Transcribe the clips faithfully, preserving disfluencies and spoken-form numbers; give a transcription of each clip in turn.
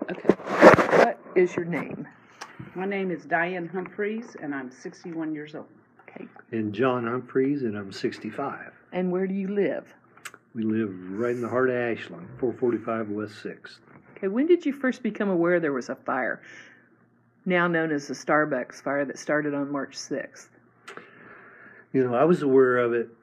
Okay. What is your name? My name is Diane Humphreys, and I'm sixty-one years old. Okay. And John Humphreys, and I'm sixty-five. And where do you live? We live right in the heart of Ashland, four forty-five West sixth. Okay, when did you first become aware there was a fire, now known as the Starbucks fire, that started on March sixth? You know, I was aware of it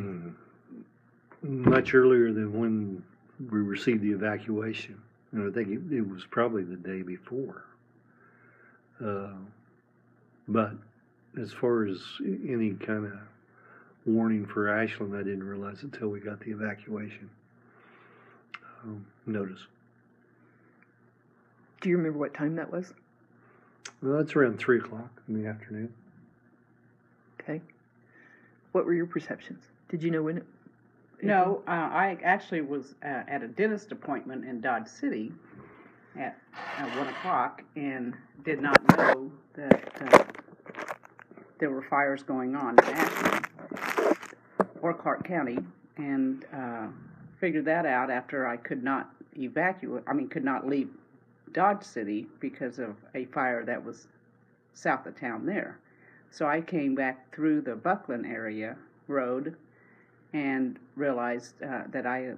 much earlier than when we received the evacuation. And I think it, it was probably the day before. Uh, but as far as any kind of warning for Ashland, I didn't realize until we got the evacuation um, notice. Do you remember what time that was? Well, it's around three o'clock in the afternoon. Okay. What were your perceptions? Did you know when it... No, uh, I actually was uh, at a dentist appointment in Dodge City at uh, one o'clock and did not know that uh, there were fires going on in Ashland or Clark County, and uh, figured that out after I could not evacuate, I mean, could not leave Dodge City because of a fire that was south of town there. So I came back through the Buckland area road and realized uh, that I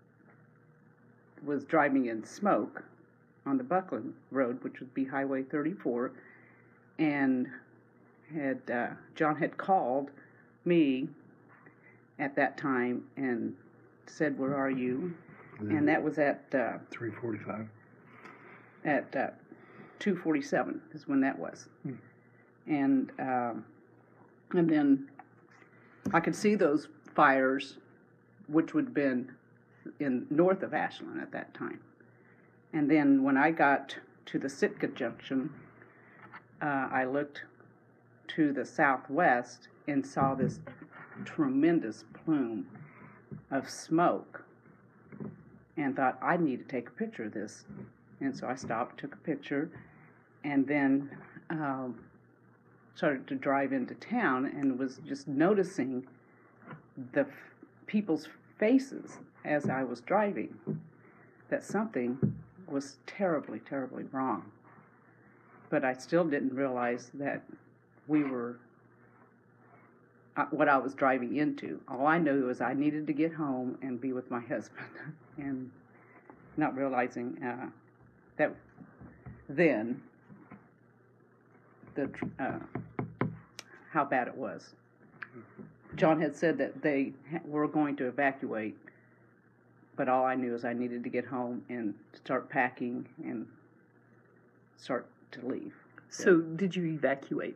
was driving in smoke on the Buckland Road, which would be Highway thirty-four, and had uh, John had called me at that time and said, "Where are you?" And, and that was at uh, three forty-five. At uh, two forty-seven is when that was, hmm. and um, and then I could see those fires, which would have been in north of Ashland at that time. And then when I got to the Sitka Junction, uh, I looked to the southwest and saw this tremendous plume of smoke and thought, I need to take a picture of this. And so I stopped, took a picture, and then um, started to drive into town and was just noticing the f- people's faces as I was driving, that something was terribly, terribly wrong. But I still didn't realize that we were, uh, what I was driving into. All I knew was I needed to get home and be with my husband, and not realizing uh, that then the uh, how bad it was. John had said that they were going to evacuate, but all I knew is I needed to get home and start packing and start to leave. So did you evacuate?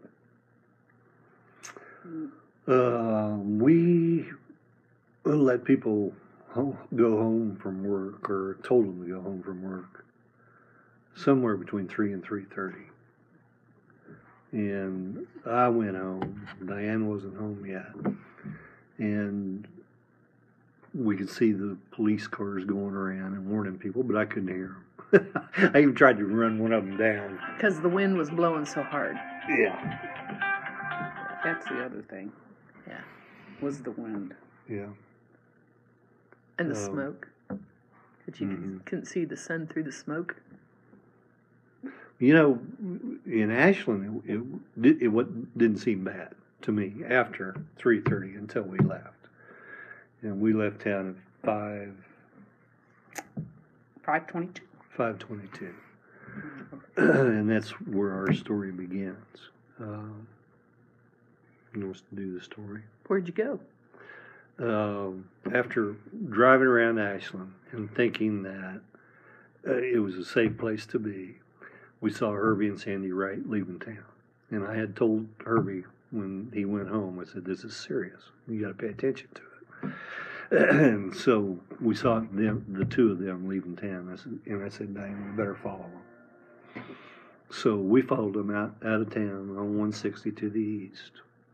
Uh, we let people ho- go home from work, or told them to go home from work, somewhere between three and three thirty. And I went home. Diane wasn't home yet. And we could see the police cars going around and warning people, but I couldn't hear them. I even tried to run one of them down. Because the wind was blowing so hard. Yeah. That's the other thing. Yeah. Was the wind. Yeah. And the Um, smoke. That you mm-hmm. couldn't see the sun through the smoke. You know, in Ashland, it, it, it, it didn't seem bad to me after three thirty until we left. And we left town at five... five twenty-two. five twenty-two. And that's where our story begins. Um, who wants to do the story? Where'd you go? Um, after driving around Ashland and thinking that uh, it was a safe place to be, we saw Herbie and Sandy Wright leaving town. And I had told Herbie when he went home, I said, this is serious. You got to pay attention to it. And so we saw them, the two of them leaving town. I said, and I said, Diane, we better follow them. So we followed them out, out of town on one sixty to the east.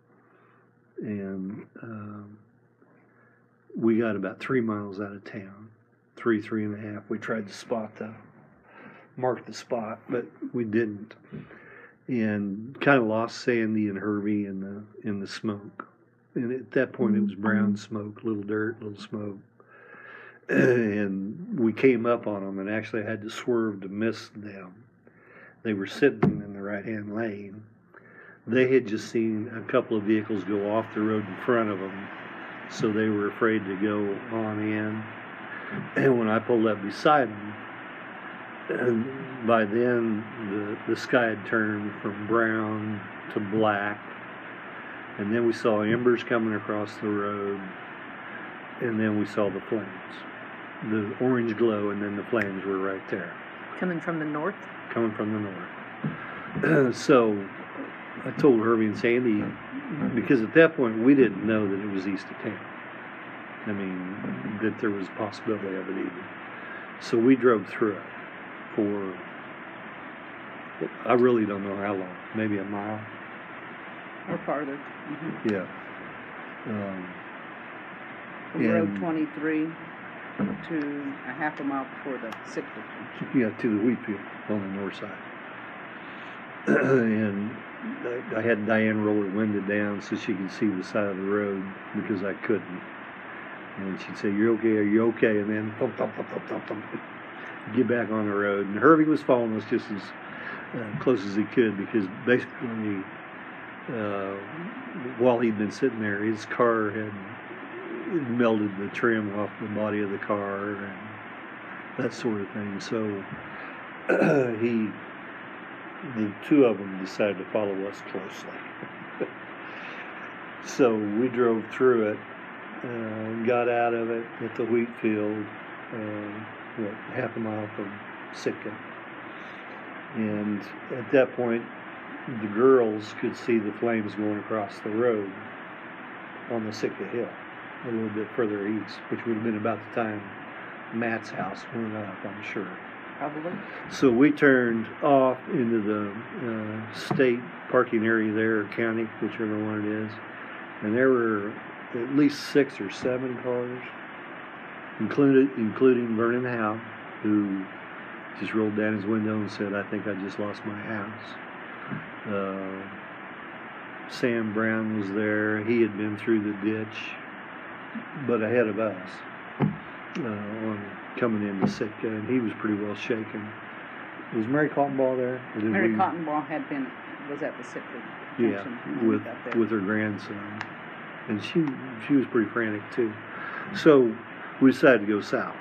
And um, we got about three miles out of town, three, three and a half. We tried to spot the, mark the spot, but we didn't. And kind of lost Sandy and Herbie in the in the smoke. And at that point, it was brown smoke, little dirt, little smoke. and we came up on them and actually had to swerve to miss them. They were sitting in the right-hand lane. They had just seen a couple of vehicles go off the road in front of them, so they were afraid to go on in. And when I pulled up beside them, and by then the, the sky had turned from brown to black, and then we saw embers coming across the road, and then we saw the flames, the orange glow, and then the flames were right there. Coming from the north? Coming from the north. So I told Herbie and Sandy, because at that point we didn't know that it was east of town. I mean, that there was a possibility of it even. So we drove through it for, I really don't know how long, maybe a mile. Or farther. Mm-hmm. Yeah. Um, From Road twenty-three to a half a mile before the sixth junction. Yeah, to the wheat field on the north side. And I, I had Diane roll her window down so she could see the side of the road because I couldn't. And she'd say, "You're okay, are you okay?" And then thump, thump, thump, thump, thump, thump, get back on the road. And Herbie was following us just as uh, close as he could because basically uh, while he'd been sitting there, his car had melted the trim off the body of the car and that sort of thing. So uh, he, the two of them decided to follow us closely. So we drove through it, uh, got out of it at the wheat field, uh, what, half a mile from Sitka. And at that point, the girls could see the flames going across the road on the Sitka Hill, a little bit further east, which would have been about the time Matt's house went up, I'm sure. Probably. So we turned off into the uh, state parking area there, or county, whichever one it is, and there were at least six or seven cars, included, including Vernon Howe, who just rolled down his window and said, "I think I just lost my house." Uh, Sam Brown was there. He had been through the ditch, but ahead of us, uh, on coming into Sitka, and he was pretty well shaken. Was Mary Cottonball there? Or did Mary we, Cottonball had been, was at the Sitka yeah, junction when we with got there. with her grandson, and she she was pretty frantic too. So we decided to go south.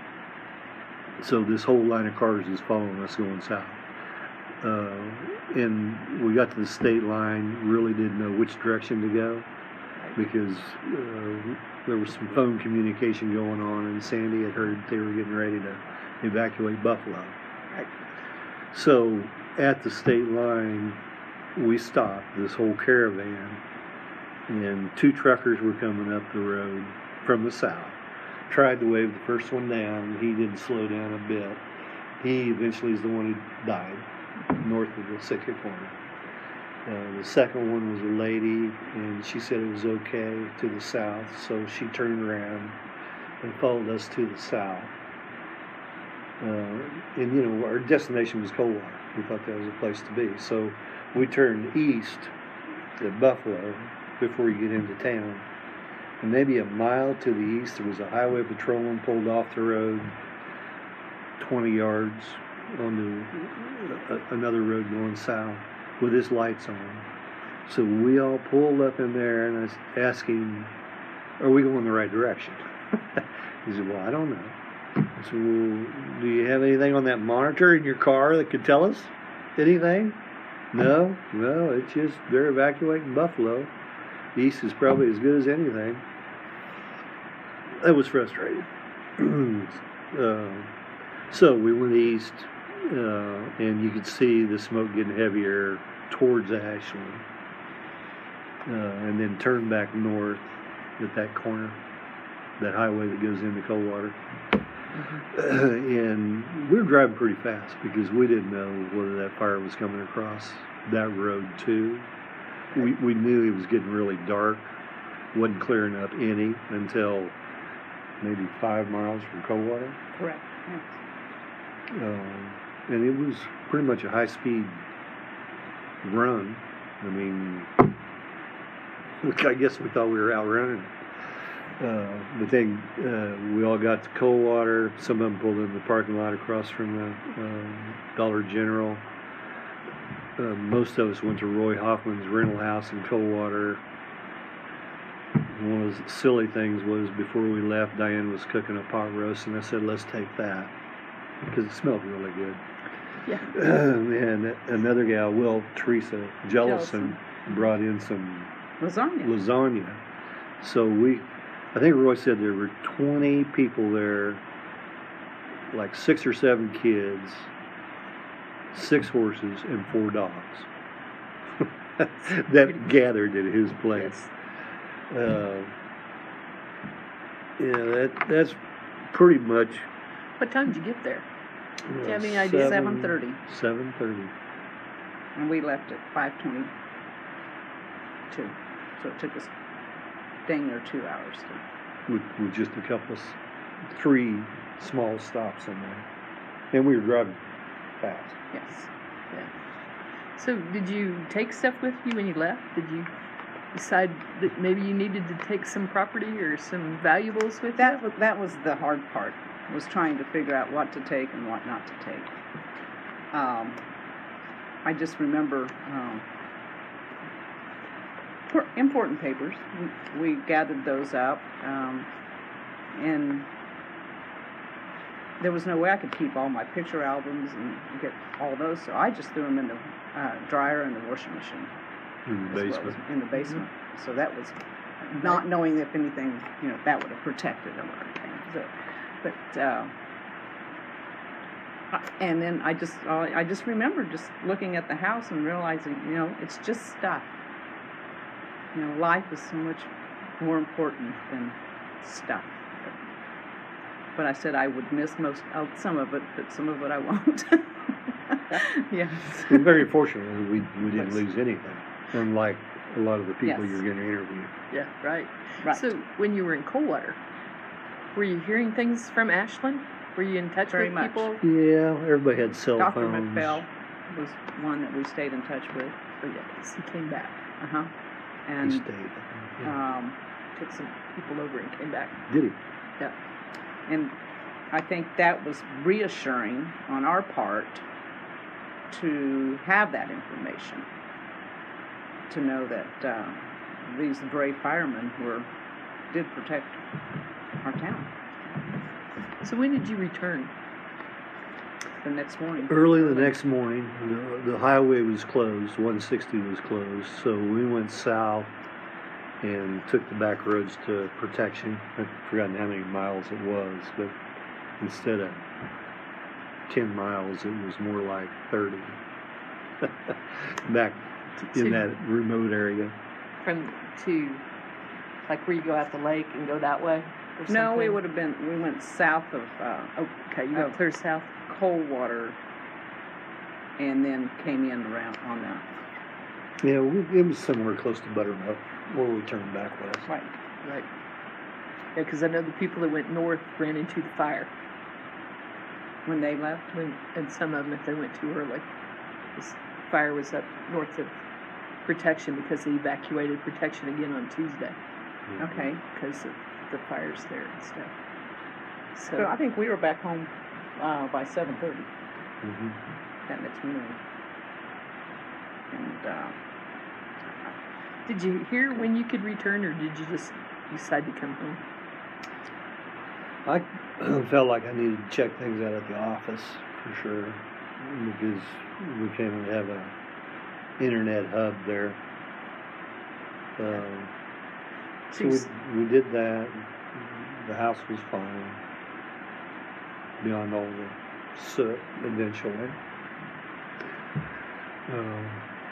So this whole line of cars is following us going south. Uh, and we got to the state line, really didn't know which direction to go because uh, there was some phone communication going on, and Sandy had heard they were getting ready to evacuate Buffalo. Right. So at the state line, we stopped this whole caravan, and two truckers were coming up the road from the south. Tried to wave the first one down. He didn't slow down a bit. He eventually is the one who died north of the Sitka corner. Uh, the second one was a lady, and she said it was okay to the south, so she turned around and followed us to the south. Uh, and, you know, our destination was Coldwater. We thought that was a place to be. So we turned east to Buffalo before you get into town. And maybe a mile to the east, there was a highway patrolman pulled off the road twenty yards onto a, another road going south with his lights on. So we all pulled up in there, and I was asking, "Are we going the right direction?" He said, "Well, I don't know." I said, "Well, do you have anything on that monitor in your car that could tell us anything?" "No, well, it's just they're evacuating Buffalo. East is probably as good as anything." That was frustrating. uh, so we went east, uh, and you could see the smoke getting heavier towards Ashland, uh, and then turned back north at that corner, that highway that goes into Coldwater. Mm-hmm. Uh, and we were driving pretty fast because we didn't know whether that fire was coming across that road too. We we knew it was getting really dark, wasn't clearing up any until maybe five miles from Coldwater. Correct. Yes. Um, and it was pretty much a high-speed run. I mean, I guess we thought we were outrunning it. Uh, but then uh, we all got to Coldwater. Some of them pulled in the parking lot across from the um, Dollar General. Uh, most of us went to Roy Hoffman's rental house in Coldwater. One of the silly things was before we left, Diane was cooking a pot roast, and I said, let's take that, because it smelled really good. Yeah. And another gal, Will Teresa Jellison, Jellison. brought in some Lasagna. lasagna. So we, I think Roy said there were twenty people there, like six or seven kids, six horses, and four dogs that gathered at his place. Yes. Uh, yeah, that that's pretty much. What time did you get there? Uh, Do you have any idea? seven thirty. Seven thirty. And we left at five twenty-two. So it took us dang near two hours to. With, with just a couple of, s- three small stops in there, and we were driving fast. Yes. Yeah. So, did you take stuff with you when you left? Did you decide that maybe you needed to take some property or some valuables with That you? was, that was the hard part, was trying to figure out what to take and what not to take. Um, I just remember um, por- important papers. We, we gathered those up, um, and there was no way I could keep all my picture albums and get all those, so I just threw them in the uh, dryer and the washing machine. In the as well basement. as in the basement. So that was not knowing if anything, you know, that would have protected them or anything. So, but uh, I- and then I just uh, I just remember just looking at the house and realizing, you know, it's just stuff. You know, life is so much more important than stuff. But I said I would miss most of some of it, but some of it I won't. Yes. We're very fortunate that we we didn't Yes. lose anything, unlike a lot of the people Yes. you're going to interview. Yeah, right. Right. So, when you were in Coldwater, were you hearing things from Ashland? Were you in touch Very with much. people? Yeah, everybody had cell Doctor phones. McPhail was one that we stayed in touch with. Oh, yeah, 'cause he came back. Uh huh. He And stayed. I think, yeah. um, Took some people over and came back. Did he? Yeah. and I think that was reassuring on our part to have that information, to know that uh, these brave firemen were did protect our town. So, when did you return? The next morning. Early the next morning, the, the highway was closed. one sixty was closed, so we went south and took the back roads to Protection. I've forgotten how many miles it was, but instead of ten miles, it was more like thirty. Back in To- that remote area. From to, like, where you go out the lake and go that way? Or No, we something? would have been. We went south of uh, Oh, okay, you went Oh. clear south. Coldwater, and then came in around on the Yeah, we, it was somewhere close to Buttermilk where we turned back west. right. Right. Yeah, because I know the people that went north ran into the fire. When they left. When, and some of them, if they went too early. This fire was up north of Protection because they evacuated Protection again on Tuesday Okay. because of the fires there and stuff. So, So I think we were back home uh, by seven thirty Mm-hmm. that next morning. And uh, did you hear when you could return, or did you just decide to come home? I felt like I needed to check things out at the office for sure, because we kind of have a internet hub there. Um, so we, we did that. The house was fine, beyond all the soot eventually. Um,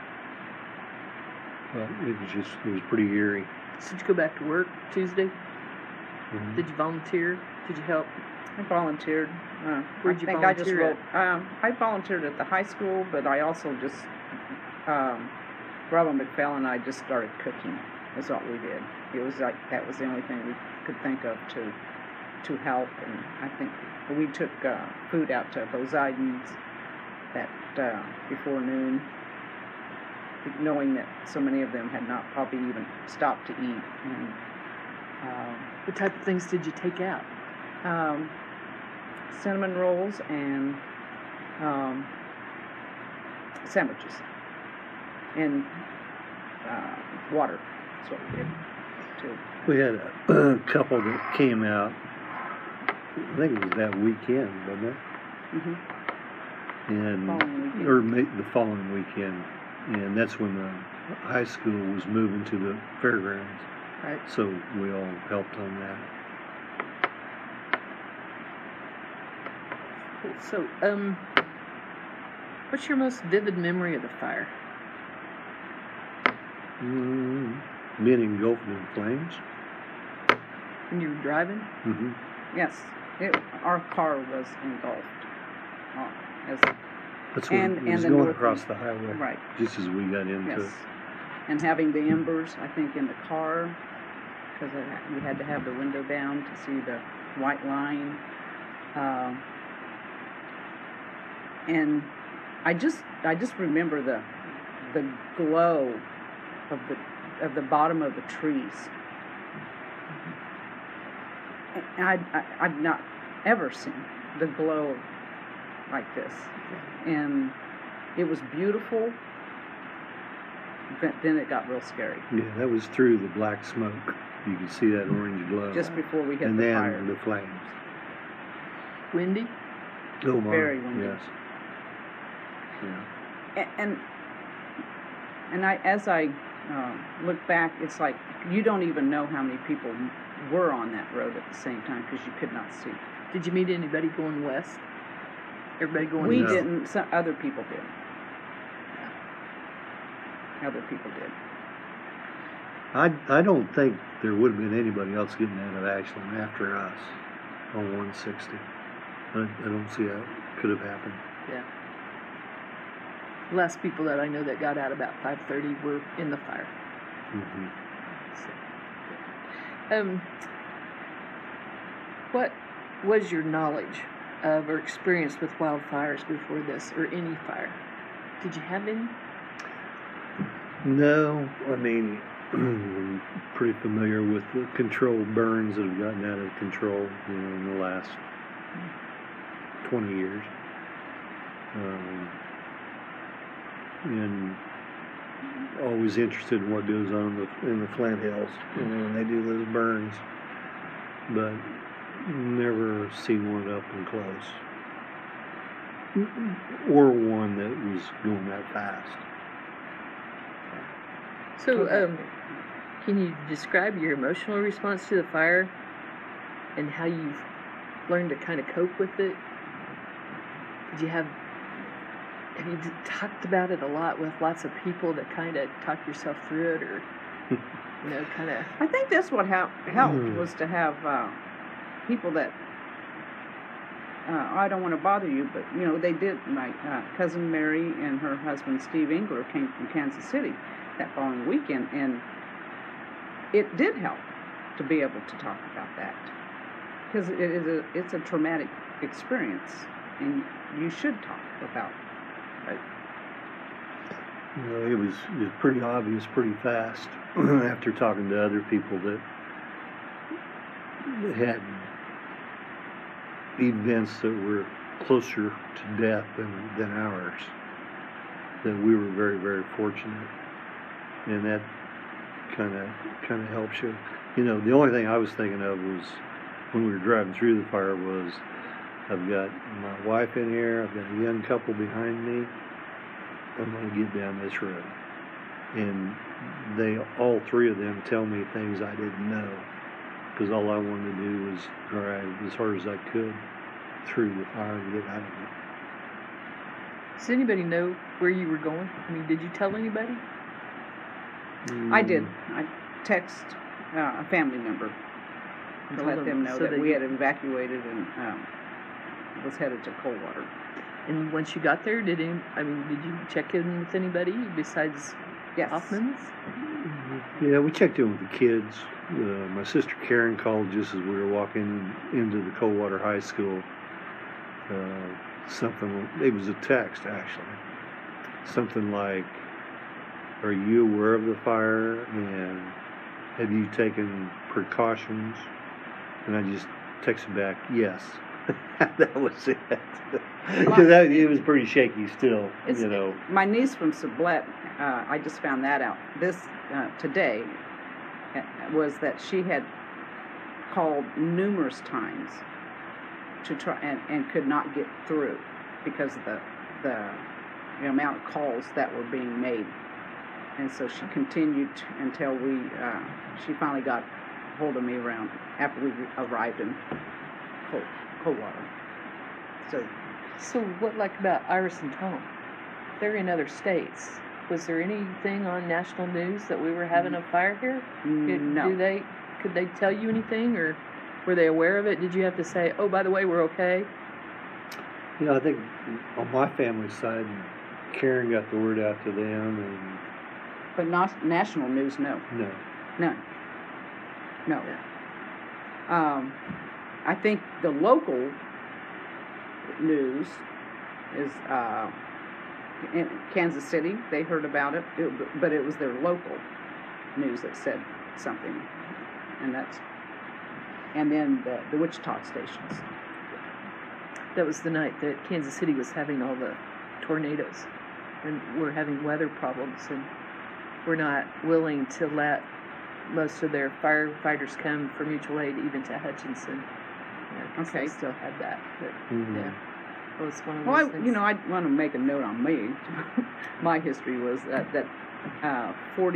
but it was just, it was pretty eerie. So did you go back to work Tuesday? Mhm. Did you volunteer? Did you help? I volunteered. Uh, Where'd I you think I just volunteer wrote. Um, I volunteered at the high school, but I also just um, Robin McPhail and I just started cooking. Is what we did. It was like that was the only thing we could think of to to help, and I think we took uh, food out to Poseidon's that uh, before noon, knowing that so many of them had not probably even stopped to eat, and Um, What type of things did you take out? um, cinnamon rolls and um, sandwiches and uh, water. That's what we did too. We had a, a couple that came out. I think it was that weekend, wasn't it? Mm-hmm. And Following weekend. or ma- the following weekend, and that's when the high school was moving to the fairgrounds. Right. So we all helped on that. Cool. So, um, what's your most vivid memory of the fire? Mm, being engulfed in flames. When you were driving? Mm-hmm. Yes, it, our car was engulfed. Uh, as, That's when And- it and was the going north- across the highway. right. Just as we got into Yes. it. And having the embers, I think, in the car, because we had to have the window down to see the white line. Um, and I just, I just remember the, the glow of the, of the bottom of the trees. And I, I, I've not ever seen the glow like this, and it was beautiful. But then it got real scary. Yeah, that was through the black smoke. You could see that orange glow. Just before we hit and the then fire. the flames. Windy? Oh my. Very windy. Yes. Yeah. A- and and I, as I uh, look back, it's like you don't even know how many people were on that road at the same time because you could not see. Did you meet anybody going west? Everybody going We No. east? didn't. Some other people did. Other people did. I, I don't think there would have been anybody else getting out of Ashland after us on one sixty. I, I don't see how it could have happened. Yeah. The last people that I know that got out about five thirty were in the fire. Mm-hmm. So, um, what was your knowledge of or experience with wildfires before this, or any fire? Did you have any? No, I mean, I'm pretty familiar with the controlled burns that have gotten out of control, you know, in the last twenty years. Um, and always interested in what goes on in the, in the Flint Hills, you know, when they do those burns. But never seen one up and close. Or one that was going that fast. So, um, can you describe your emotional response to the fire and how you've learned to kind of cope with it? Did you have have you d- talked about it a lot with lots of people to kind of talk yourself through it, or you know, kind of? I think that's what hel- helped Mm. was to have uh, people that. Uh, I don't want to bother you, but you know they did. My uh, cousin Mary and her husband Steve Engler came from Kansas City that following weekend, and it did help to be able to talk about that because it is a it's a traumatic experience, and you should talk about it. You know, it was, it was pretty obvious pretty fast after talking to other people that had events that were closer to death than, than ours, that we were very, very fortunate. And that kind of kind of helps you. You know, the only thing I was thinking of was when we were driving through the fire was, I've got my wife in here, I've got a young couple behind me, I'm going to get down this road. And they, all three of them, tell me things I didn't know, because all I wanted to do was drive as hard as I could through the fire to get out of it. Does anybody know where you were going? I mean, did you tell anybody? I did. I text uh, a family member to Told let them them know so that they we could- had evacuated and um, was headed to Coldwater. And once you got there, did any, I mean, did you check in with anybody besides Yes. Hoffman's? Yeah, we checked in with the kids. Uh, my sister Karen called just as we were walking into the Coldwater High School. Uh, something, it was a text actually. Something like, "Are you aware of the fire? And have you taken precautions? And I just texted back, yes. That was it. Because that, it was pretty shaky still, It's- you know. My niece from Sublette, uh, I just found that out this uh, today, uh, was that she had called numerous times to try and, and could not get through because of the, the the amount of calls that were being made, and so she continued until we uh, she finally got hold of me around after we arrived in Cold, Coldwater. So So what like about Iris and Tom? They're in other states. Was there anything on national news that we were having a fire here? Did, no. Do they could they tell you anything, or were they aware of it? Did you have to say, "Oh, by the way, we're okay"? You know, I think on my family side, Karen got the word out to them, and But not national news, no. no. No. No. Um, I think the local news is uh, in Kansas City. They heard about it, it, but it was their local news that said something, and that's and then the, the Wichita stations. That was the night that Kansas City was having all the tornadoes, and we're having weather problems, and we're not willing to let most of their firefighters come for mutual aid, even to Hutchinson. Yeah, 'cause Okay. they still had that. But Mhm. yeah, it was one of Well, those I, things. you know, I want to make a note on me. My history was that, that uh,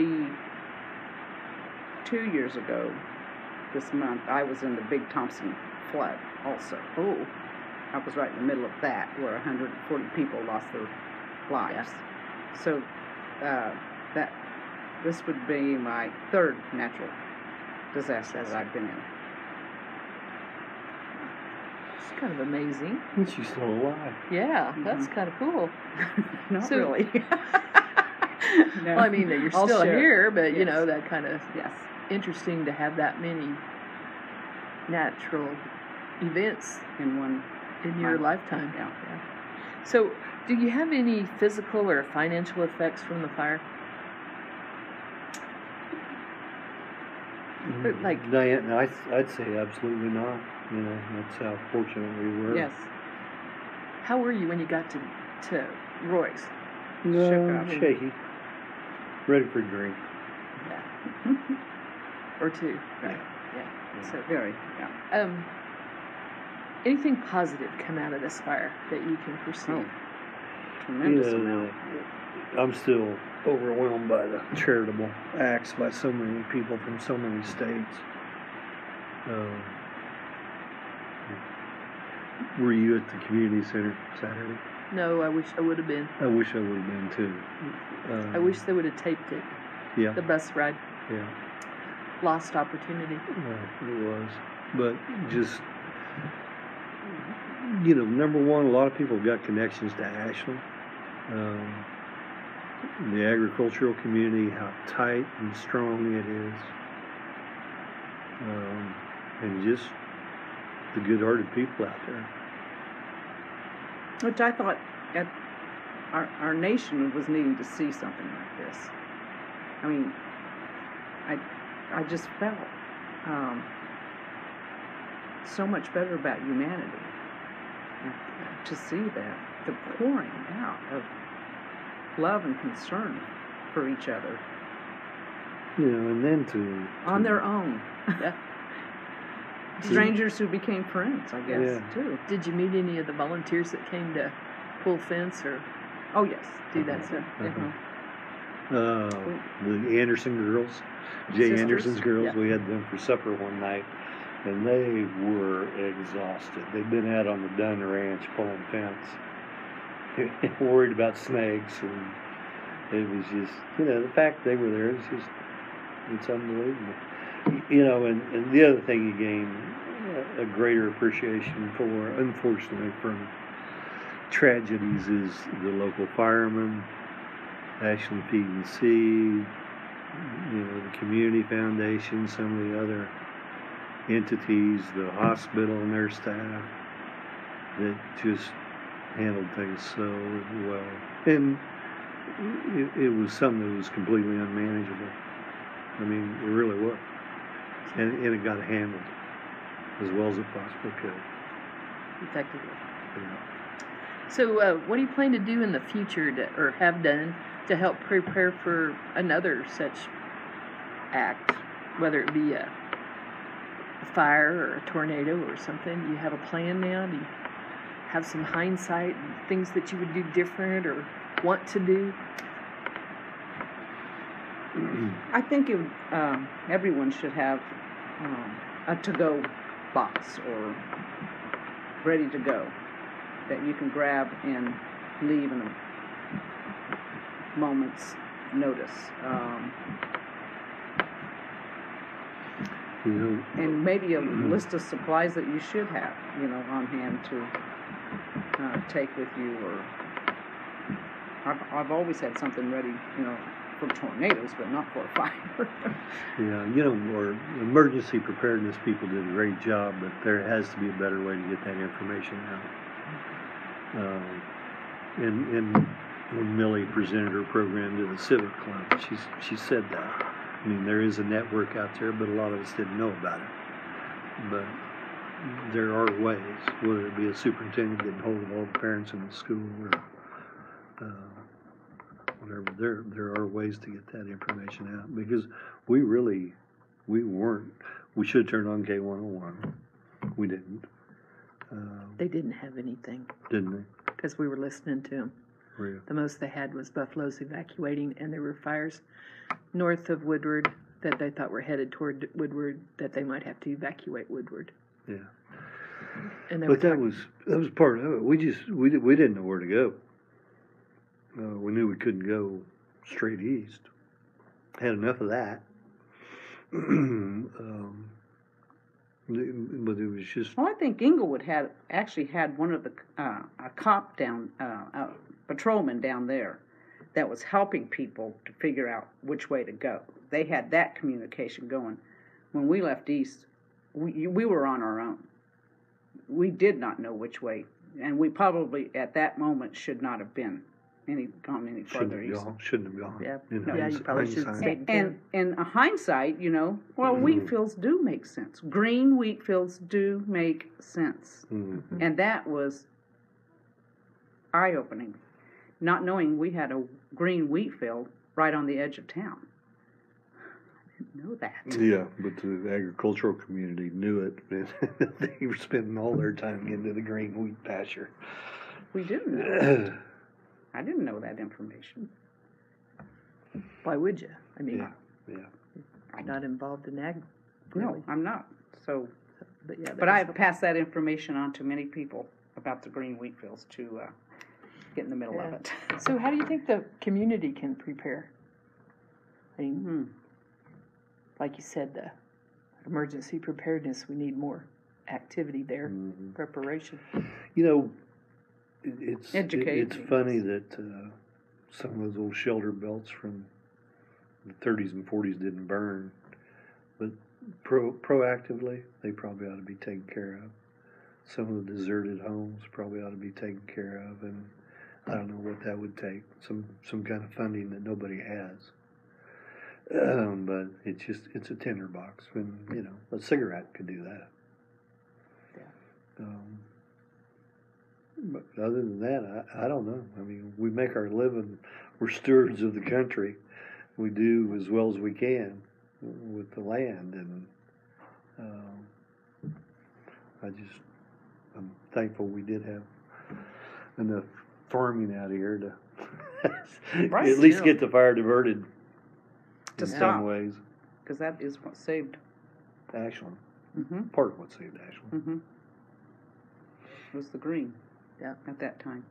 forty-two years ago this month, I was in the Big Thompson flood also. Oh, I was right in the middle of that, where one hundred forty people lost their lives. So uh, that this would be my third natural disaster that I've been in. it's kind of amazing. And she's still alive. Yeah, that's kind of cool. Not So- really. No. Well, I mean that you're I'll still share. here, but you Yes. know that kind of Yes. interesting to have that many natural events In one. in your Wow. lifetime. Yeah. So, do you have any physical or financial effects from the fire? But, like- Diane, no, I, I'd say absolutely not. You know, that's how fortunate we were. Yes. How were you when you got to to Roy's? No, Shook up. shaky. Ready for a drink. Yeah. Or two, right? Yeah. So, Very. Yeah. um, anything positive come out of this fire that you can perceive? Oh. Tremendous You know, amount. I'm still overwhelmed by the charitable acts by so many people from so many states. Um, were you at the community center Saturday? No, I wish I would have been. I wish I would have been too. Um, I wish they would have taped it. Yeah, The bus ride, yeah. lost opportunity. Well, it was, but just you know, number one, a lot of people got connections to Ashland, um, the agricultural community, how tight and strong it is, um, and just the good-hearted people out there. Which I thought at our, our nation was needing to see something like this. I mean, I, I just felt um, so much better about humanity. And to see that, the pouring out of love and concern for each other You know, and then to, on to- their own. Yeah. Strangers who became friends, I guess, Yeah. too. Did you meet any of the volunteers that came to pull fence or Oh, yes. do that stuff? Uh-huh. Uh, the Anderson girls, Jay Sisters? Anderson's girls, Yeah. we had them for supper one night, and they were exhausted. They'd been out on the Dunn Ranch pulling fence, worried about snakes, and it was just, you know, the fact they were there is just, it's unbelievable. You know, and, and the other thing you gain a greater appreciation for, unfortunately, from tragedies is the local firemen, Ashland Feed and Seed, you know, the community foundation, some of the other entities, the hospital and their staff that just handled things so well. And it, it was something that was completely unmanageable. I mean, it really was. and, and it got handled as well as it possibly could. effectively. Yeah. So, uh, what do you plan to do in the future, to, or have done, to help prepare for another such act, whether it be a, a fire or a tornado or something? Do you have a plan now? Do you have some hindsight and things that you would do different or want to do? I think it, um, everyone should have um, a to-go box or ready to go that you can grab and leave in a moment's notice. Um, You know, and maybe a list of supplies that you should have, you know, on hand to uh, take with you. Or I've, I've always had something ready, you know, for tornadoes, but not for a fire. yeah, you know, or emergency preparedness people did a great job, but there has to be a better way to get that information out. Um, and, and when Millie presented her program to the Civic Club, she, she said that. I mean, there is a network out there, but a lot of us didn't know about it. But there are ways, whether it be a superintendent getting hold of all the parents in the school or uh, whatever, there there are ways to get that information out, because we really, we weren't, we should turn on K one oh one. We didn't. Um, They didn't have anything didn't they? because we were listening to them. Really? The most they had was Buffalo's evacuating, and there were fires north of Woodward that they thought were headed toward Woodward, that they might have to evacuate Woodward. Yeah. And they But were that was that was part of it. We just we di- we didn't know where to go. Uh, we knew we couldn't go straight east. Had enough of that. um, but it was just Well, I think Inglewood had actually had one of the uh, a cop down, uh, a patrolman down there, that was helping people to figure out which way to go. They had that communication going. When we left east, we we were on our own. We did not know which way, and we probably at that moment should not have been any gone any shouldn't further have east. gone. Shouldn't have gone. Yeah. In Yeah, you hinds- probably should hindsight. stay- And in hindsight, you know, well, wheat fields do make sense. Green wheat fields do make sense. Mhm. And that was eye-opening, not knowing we had a green wheat field right on the edge of town. I didn't know that. Yeah, but the agricultural community knew it, and they were spending all their time getting to the green wheat pasture. We didn't know. I didn't know that information. Why would you? I mean, Yeah, yeah. I'm not involved in ag. No, really. I'm not. So, But yeah, but I've passed that information on to many people about the green wheat fields to uh, get in the middle of Yeah. it. So how do you think the community can prepare? I mean, Hmm. like you said, the emergency preparedness, we need more activity there, Mhm. preparation. You know, it, it's it, Educate. it's funny that uh, some of those old shelter belts from the thirties and forties didn't burn, but pro, proactively they probably ought to be taken care of. Some of the deserted homes probably ought to be taken care of, and I don't know what that would take. Some some kind of funding that nobody has. Um, but it's just it's a tinderbox, and you know a cigarette could do that. Yeah. Um, but other than that, I, I don't know. I mean, we make our living. We're stewards of the country. We do as well as we can with the land, and um, I just I'm thankful we did have enough farming out here to Right. at least Yeah. get the fire diverted To in stop. some ways. Because that is what saved. Ashland, Mm-hmm. part of what saved Ashland. Mm-hmm. Was the green. Yeah. At that time.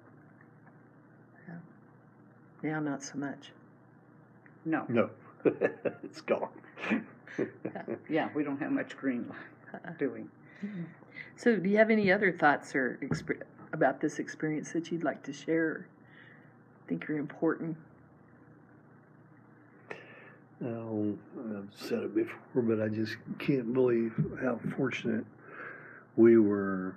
Now, not so much. No. No, it's gone. Yeah, we don't have much green left, do we? So, do you have any other thoughts or exper- about this experience that you'd like to share? Or think are important? Oh, I've said it before, but I just can't believe how fortunate we were,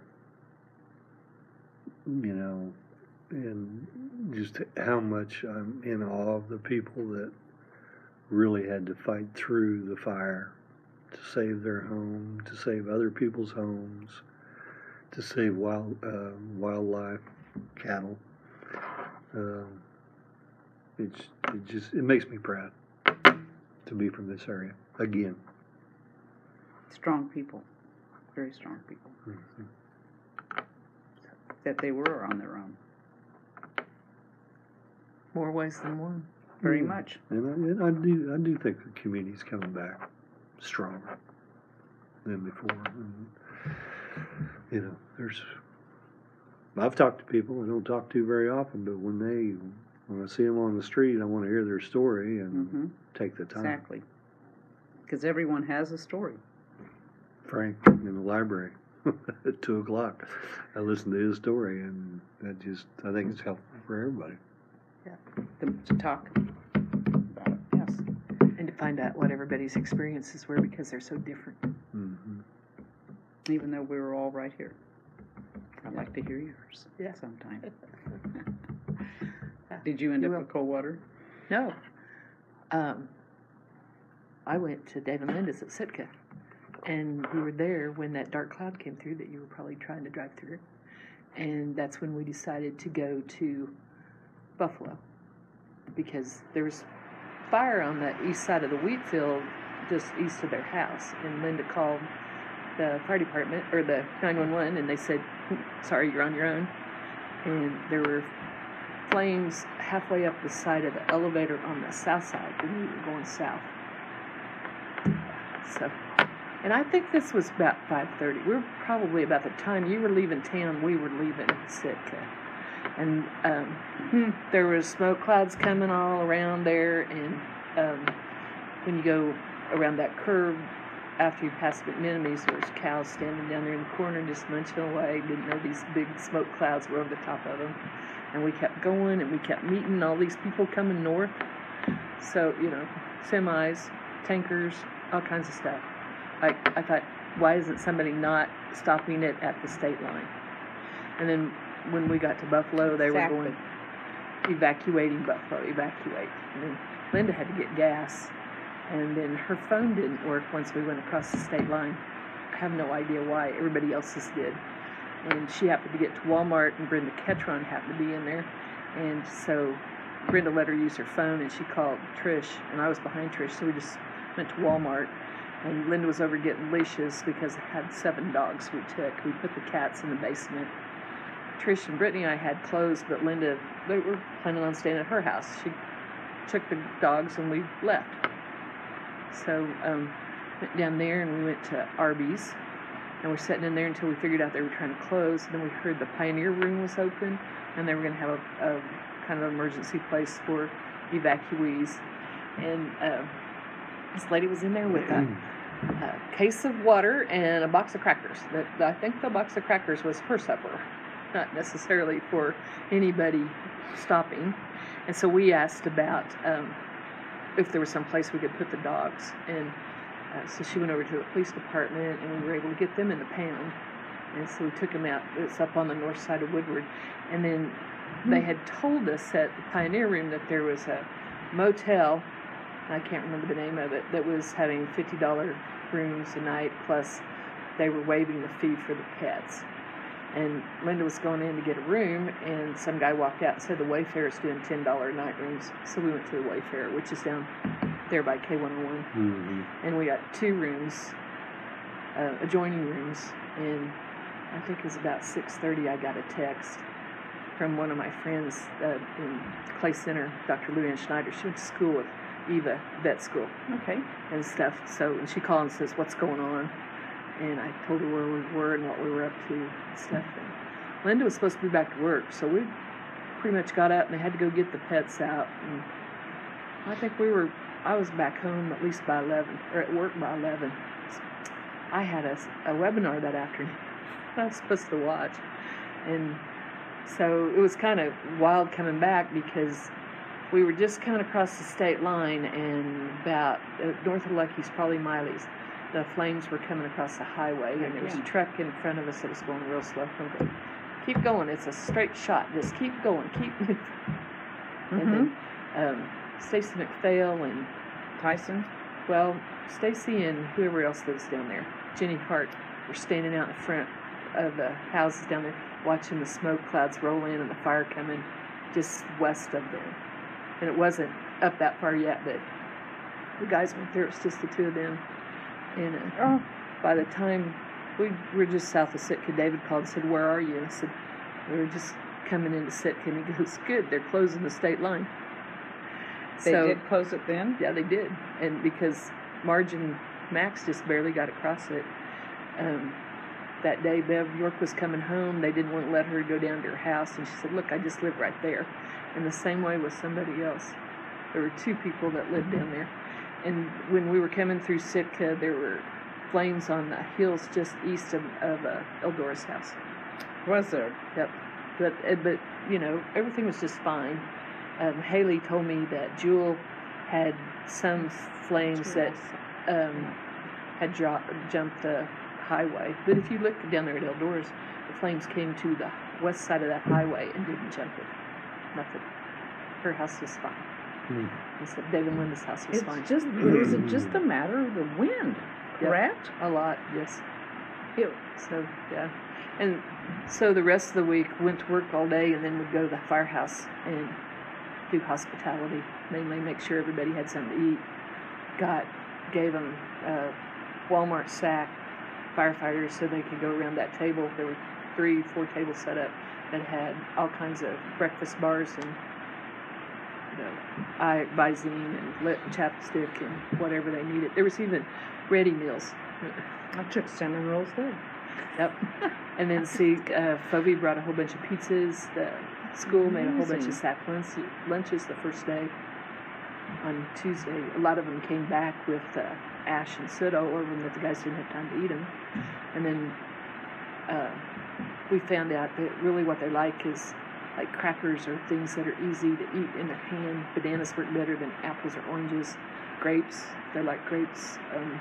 you know, and just how much I'm in awe of the people that really had to fight through the fire to save their home, to save other people's homes, to save wild uh, wildlife, cattle. Um, it's it just it makes me proud to be from this area again. Strong people, very strong people. Mm-hmm. That they were on their own, More ways than one. very Yeah. much. And I, and I do I do think the community's coming back stronger than before. And, you know, there's I've talked to people I don't talk to very often, but when they when I see them on the street, I want to hear their story and Mm-hmm. take the time. Exactly, because everyone has a story. Frank in the library at two o'clock, I listened to his story, and that just I think it's helpful for everybody. To, to talk about it. Yes. And to find out what everybody's experiences were because they're so different. Mm-hmm. Even though we were all right here. I'd like to hear yours Yeah. sometime. Did you end You up will. with cold water? No. Um, I went to Dave and Linda's at Sitka, and we were there when that dark cloud came through that you were probably trying to drive through. And that's when we decided to go to Buffalo, because there was fire on the east side of the wheat field just east of their house. And Linda called the fire department, or the nine one one, and they said, sorry, you're on your own. And there were flames halfway up the side of the elevator on the south side when we were going south. So, and I think this was about five thirty. We were probably about the time you were leaving town, we were leaving Sitka. And um, there was smoke clouds coming all around there, and um, when you go around that curve after you pass McMenemy's, there was cows standing down there in the corner just munching away. Didn't know these big smoke clouds were over the top of them. And we kept going, and we kept meeting all these people coming north. So, you know, semis, tankers, all kinds of stuff. I, I thought, why isn't somebody not stopping it at the state line? And then when we got to Buffalo, they Exactly. were going, evacuating Buffalo, evacuate. And then Linda had to get gas, and then her phone didn't work once we went across the state line. I have no idea why. Everybody else's did. And she happened to get to Walmart, and Brenda Ketron happened to be in there. And so Brenda let her use her phone, and she called Trish, and I was behind Trish, so we just went to Walmart. And Linda was over getting leashes because I had seven dogs we took. We put the cats in the basement. Trish and Brittany and I had clothes, but Linda, they were planning on staying at her house. She took the dogs, and we left. So um, went down there, and we went to Arby's. And we're sitting in there until we figured out they were trying to close. And then we heard the Pioneer Room was open, and they were going to have a, a kind of emergency place for evacuees. And uh, this lady was in there with a, a case of water and a box of crackers. That I think the box of crackers was her supper, not necessarily for anybody stopping. And so we asked about um, if there was some place we could put the dogs. And Uh, so she went over to the police department, and we were able to get them in the pound. And so we took them out. It's up on the north side of Woodward. And then they had told us at the Pioneer Room that there was a motel, I can't remember the name of it, that was having fifty dollars rooms a night, plus they were waiving the fee for the pets. And Linda was going in to get a room, and some guy walked out and said the Wayfair is doing ten dollars night rooms. So we went to the Wayfair, which is down there by K one oh one. Mm-hmm. And we got two rooms, uh, adjoining rooms, and I think it was about six thirty I got a text from one of my friends uh, in Clay Center, Doctor Luann Schneider. She went to school with Eva, vet school, Okay. and stuff. So, and she called and says, what's going on? And I told her where we were and what we were up to and stuff. And Linda was supposed to be back to work, so we pretty much got up, and they had to go get the pets out. And I think we were, I was back home at least by eleven, or at work by eleven. I had a, a webinar that afternoon I was supposed to watch. And so it was kind of wild coming back, because we were just coming across the state line, and about uh, north of Lucky's, probably Miley's, the flames were coming across the highway, and there was a truck in front of us that was going real slow. I'm going, keep going, it's a straight shot, just keep going, keep moving. Mm-hmm. And then um, Stacey McPhail and Tyson? Well, Stacy and whoever else lives down there, Jenny Hart, were standing out in front of the houses down there, watching the smoke clouds roll in and the fire coming just west of them. And it wasn't up that far yet, but the guys went there. It was just the two of them. And uh, Oh, by the time we were just south of Sitka, David called and said, "Where are you?" And I said, "We were just coming into Sitka." And he goes, "Good, they're closing the state line." they so, did close it then? Yeah, they did. And because Marge and Max just barely got across it. Um, that day, Bev York was coming home. They didn't want to let her go down to her house. And she said, "Look, I just live right there." And the same way with somebody else. There were two people that lived down there. And when we were coming through Sitka, there were flames on the hills just east of, of uh, Eldora's house. Was there? Yep. But, uh, but you know, everything was just fine. Um, Haley told me that Jewel had some flames that um, had dro- jumped the highway. But if you look down there at Eldora's, the flames came to the west side of that highway and didn't jump it. Nothing. Her house was fine. Hmm. Except David and Linda's house was It's fine. just, was it just a matter of the wind, Yep. correct? A lot, yes. It, So, yeah. And so the rest of the week went to work all day and then would go to the firehouse and do hospitality. Mainly make sure everybody had something to eat. Got, gave them a Walmart sack, firefighters, so they could go around that table. There were three, four tables set up that had all kinds of breakfast bars and, you know, I, Visine and lit chapstick and whatever they needed. There was even ready meals. I took cinnamon rolls there. Yep. And then see, uh, Phoebe brought a whole bunch of pizzas. The school made a whole bunch Amazing. of sack lunch, lunches the first day. On Tuesday, a lot of them came back with uh, ash and soot all over them that the guys didn't have time to eat them. And then uh, we found out that really what they like is like crackers or things that are easy to eat in a hand. Bananas work better than apples or oranges. Grapes, they like grapes. Um,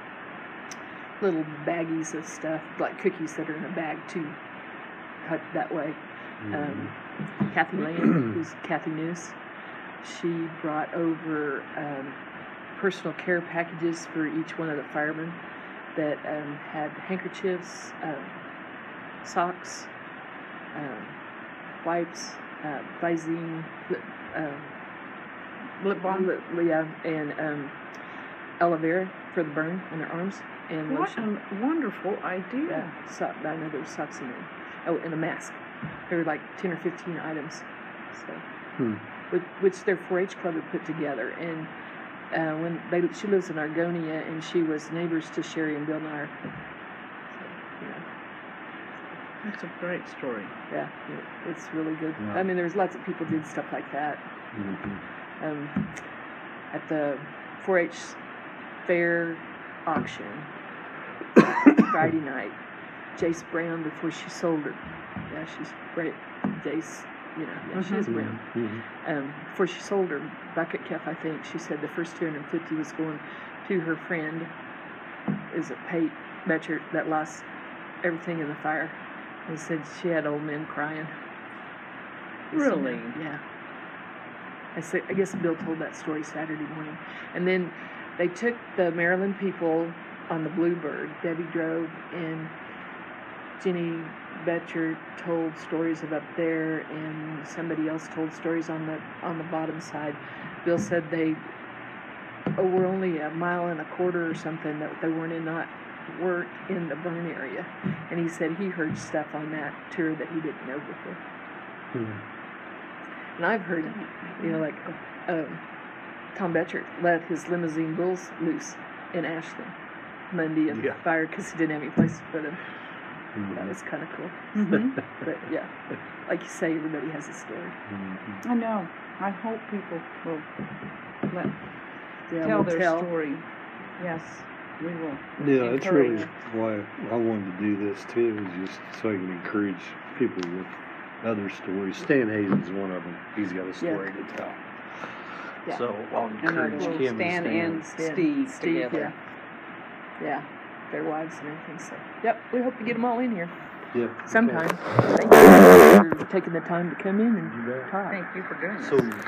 little baggies of stuff, like cookies that are in a bag too, cut that way. Um, Kathy Lane, who's Kathy News, she brought over um, personal care packages for each one of the firemen that um, had handkerchiefs, um, socks, um, wipes, uh, Visine, lip, um, Lip balm? lip- yeah, and um, aloe vera for the burn on their arms, and What lotion. a wonderful idea. Yeah, so, I know there were socks in there. Oh, and a mask. There were like ten or fifteen items. So, Hmm. which, which their four H club had put together. And uh, when they, she lives in Argonia, and she was neighbors to Sherry and Bill Nair. So, you know, That's a great story. yeah, it, it's really good. Yeah. I mean, there's lots of people did stuff like that. Mhm. Um, at the four H fair auction Friday night, Jace Brown, before she sold her, yeah, she's great. Jace, you know, yeah, she is Mhm. Brown. Mhm. Um, before she sold her bucket calf, I think she said the first two hundred fifty was going to her friend, is it Pate Betcher, that lost everything in the fire. And said she had old men crying. Really? Yeah. I said, I guess Bill told that story Saturday morning. And then they took the Maryland people on the Bluebird. Debbie drove, and Jenny Betcher told stories of up there, and somebody else told stories on the on the bottom side. Bill said they oh, were only a mile and a quarter or something, that they weren't in not weren't in the burn area. And he said he heard stuff on that tour that he didn't know before. Mhm. And I've heard, you know, like um, Tom Betcher let his limousine bulls loose in Ashland Monday and Yeah. fire because he didn't have any place to put them. Mhm. That was kind of cool. Mm-hmm. But yeah, like you say, everybody has a story. Mhm. I know. I hope people will let, Yeah, tell we'll their tell. story. Yes, we will. Yeah, that's really Encourage. why I wanted to do this too, is just so I can encourage people with other stories. Stan Hayes is one of them. He's got a story to tell. Yeah. So I'll And encourage we'll Kim Stan and and Stan. Steve, Steve, together. yeah. Yeah, their wives and everything. So, yep, we hope to get them all in here Yeah. sometime. Thank you for taking the time to come in You and bet. talk. Thank you for doing this. So